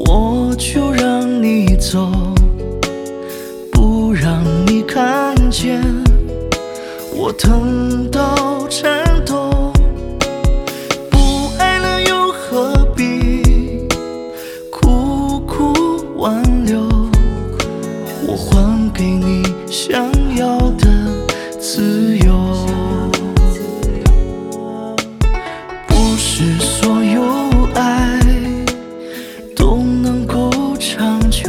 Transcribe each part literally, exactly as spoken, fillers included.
我就让你走，不让你看见我疼到颤抖。不爱了又何必苦苦挽留？我还给你想要的自由。不是所有爱都能够长久，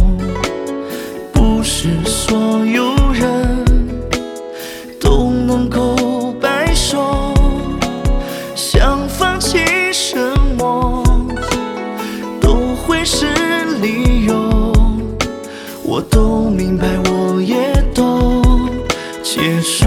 不是所有人都能够白首。想放弃什么都会是理由，我都明白，我也都接受。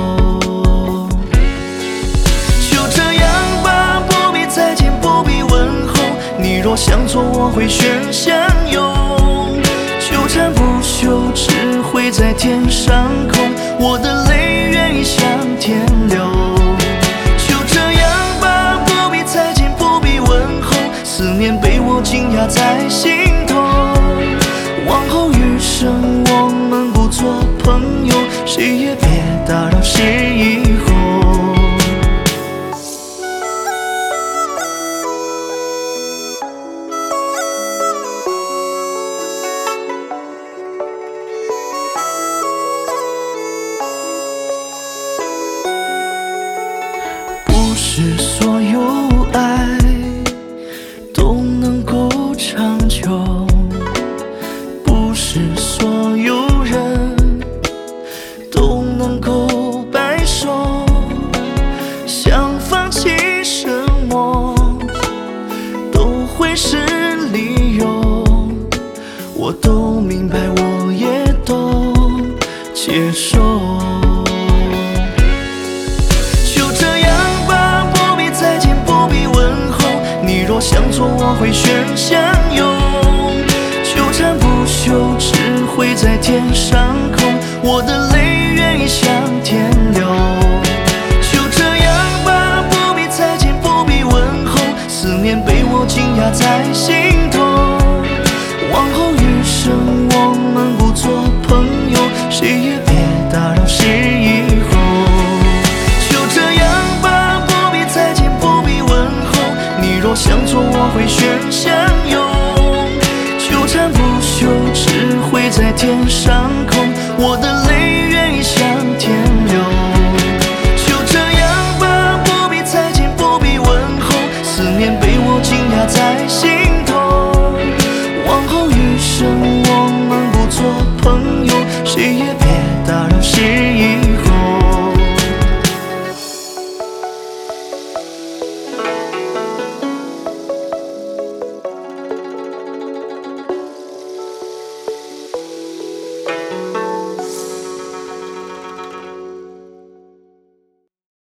就这样吧，不必再见，不必问候。你若想做，我会选相拥。纠缠不休，只会在天上空。我的泪愿意向天流。就这样吧，不必再见，不必问候。思念被我紧压在心头。往后余生，我们不做朋友，谁也别打扰谁以后。不是所有爱都能够长久，不是所有人都能够白首。想放弃什么都会是理由，我都明白，我也都接受。想做，我会选相拥。纠缠不休，只会在天上空。我的泪愿意向天流。就这样吧，不必再见，不必问候。思念被我紧压在心头。往后余生，我们不做朋友，谁也别打扰谁以后。就这样吧，不必再见，不必问候。你若想做，我会选相拥。纠缠不休，只会在天上空。我的泪愿意